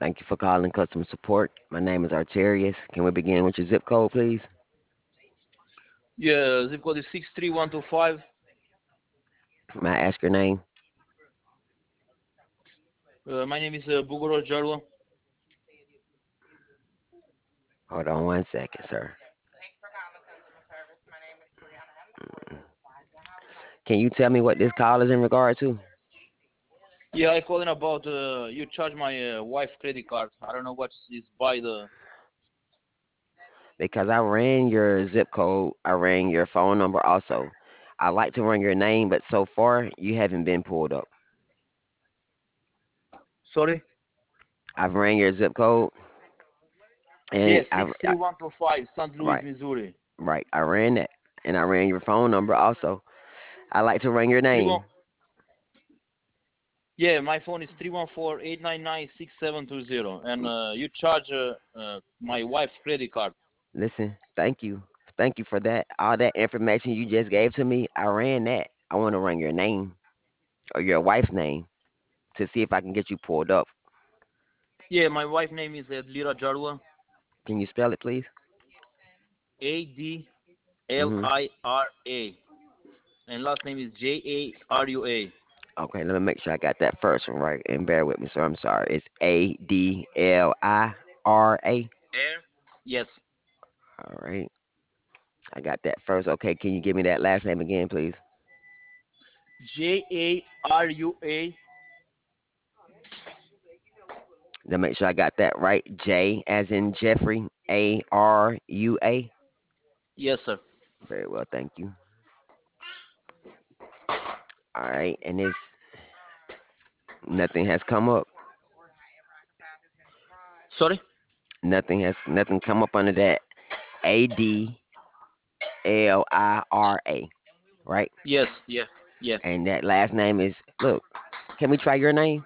Thank you for calling customer support. My name is Arterius. Can we begin with your zip code, please? Yeah, zip code is 63125. May I ask your name? My name is Bugoro Jarwa. Hold on one second, sir. Can you tell me what this call is in regard to? Yeah, I calling about you charge my wife credit card. I don't know what is by the. Because I ran your zip code, I ran your phone number also. I like to run your name, but so far you haven't been pulled up. Sorry. I've ran your zip code and Yeah, 63125, St. Louis, right, Missouri. right. I ran that and I ran your phone number also. I like to run your Three one. name. Yeah, my phone is 314-899-6720, and you charge my wife's credit card. Listen, thank you. Thank you for that. All that information you just gave to me, I ran that. I want to run your name or your wife's name to see if I can get you pulled up. Yeah, my wife name is Adlira Jarwa. Can you spell it, please? hmm Adlira, and last name is Jarua. Okay, let me make sure I got that first one right. And bear with me, sir. I'm sorry. It's Adlira. Air? Yes. All right. I got that first. Okay, can you give me that last name again, please? Jarua. Let me make sure I got that right. J as in Jeffrey, Arua. Yes, sir. Very well, thank you. All right, and it's nothing has come up. Sorry? Nothing come up under that Adlira, right? Yes, yeah, yeah. And that last name is look. Can we try your name?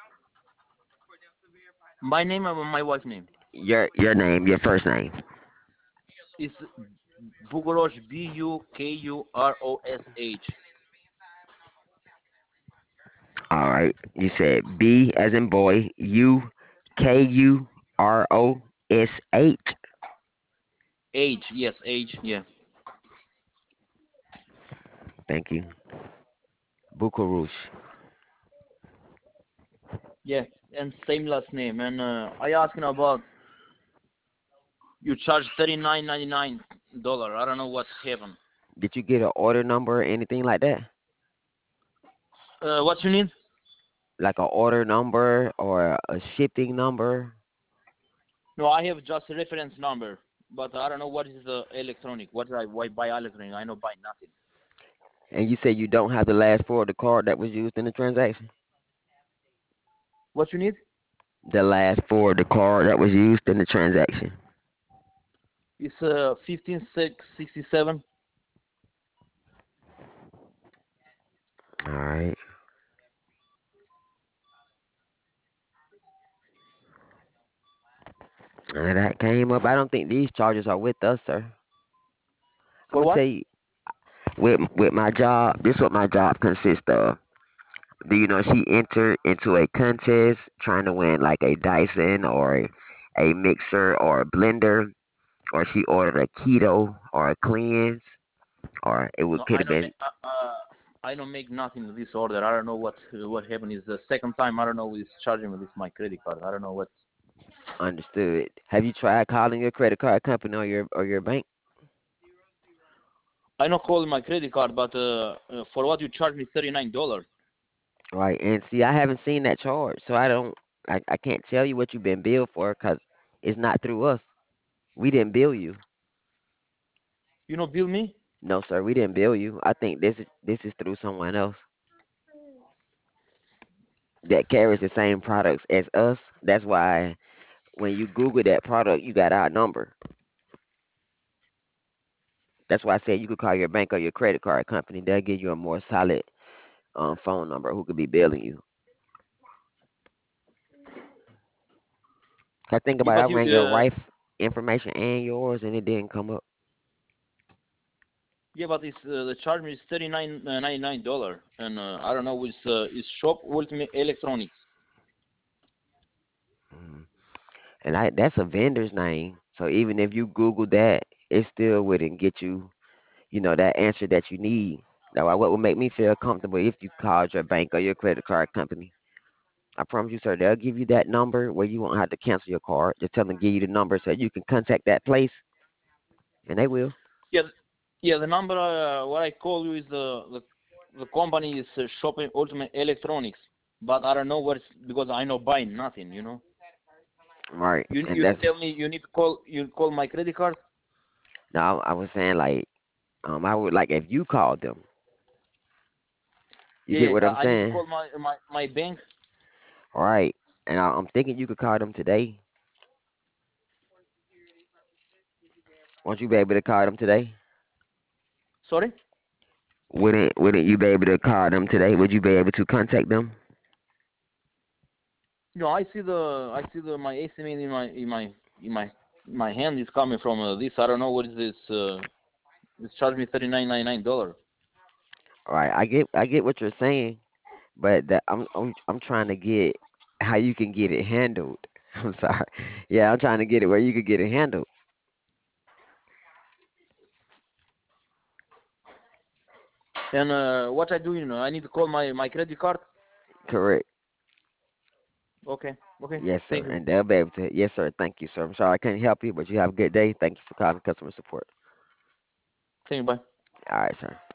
My name and my wife name Your name, your first name. is Bukurosh, Bukurosh. All right. You said B as in boy, Kurosh. Age, yes, age, yeah. Thank you. Bukarush. Yeah, and same last name. And I asking about you charge $39.99. I don't know what's happened. Did you get an order number or anything like that? What you need? Like an order number or a shipping number? No, I have just a reference number, but I don't know what is the electronic. What I why buy electronic? I know buy nothing. And you said you don't have the last four of the card that was used in the transaction? What you need? The last four of the card that was used in the transaction. It's 15667. All right. And that came up. I don't think these charges are with us, sir. I'm For gonna tell what? you, with my job, this is what my job consists of. Do you know she entered into a contest trying to win like a Dyson or a mixer or a blender, or she ordered a keto or a cleanse, or No, could I have don't make. been I don't make nothing with this order. I don't know what happened. Is the second time. I don't know who's charging me this my credit card. I don't know what. understood. Have you tried calling your credit card company or your bank? I not calling my credit card, but for what you charge me $39. Right, and see, I haven't seen that charge, so I can't tell you what you've been billed for because it's not through us. We didn't bill you. You know, bill me. No, sir, we didn't bill you. I think this is through someone else that carries the same products as us. That's why when you Google that product, you got our number. That's why I said you could call your bank or your credit card company. They'll give you a more solid phone number who could be billing you. I think Yeah, about it, but I you. ran your wife information and yours, and it didn't come up. Yeah, but it's the charge me is $39.99, and I don't know. It's shop Ultimate Electronics. Mm. and that's a vendor's name. So even if you Google that, it still wouldn't get you, that answer that you need. Now, what would make me feel comfortable if you called your bank or your credit card company? I promise you, sir, they'll give you that number where you won't have to cancel your card. Just tell them to give you the number so you can contact that place, and they will. Yeah, yeah. The number what I call you is the company is Shopping Ultimate Electronics, but I don't know where it's because I know buying nothing. You know. Right, and You that's tell me you need to call my credit card. now I was saying like, I would like if you called them. You Yeah, get yeah. what I'm I need to saying? call my bank. All right, and I'm thinking you could call them today. Won't you be able to call them today? Sorry. Wouldn't you be able to call them today? Would you be able to contact them? No, I see the my estimate in my hand is coming from this. I don't know what is this. It's charged me $39.99. All right, I get what you're saying, but I'm trying to get how you can get it handled. I'm sorry. Yeah, I'm trying to get it where you could get it handled. And what I do, I need to call my credit card. Correct. Okay, okay. Yes, sir. Thank you. And they'll be able to. Yes, sir. Thank you, sir. I'm sorry I couldn't help you, but you have a good day. Thank you for calling customer support. Thank you. Bye. All right, sir.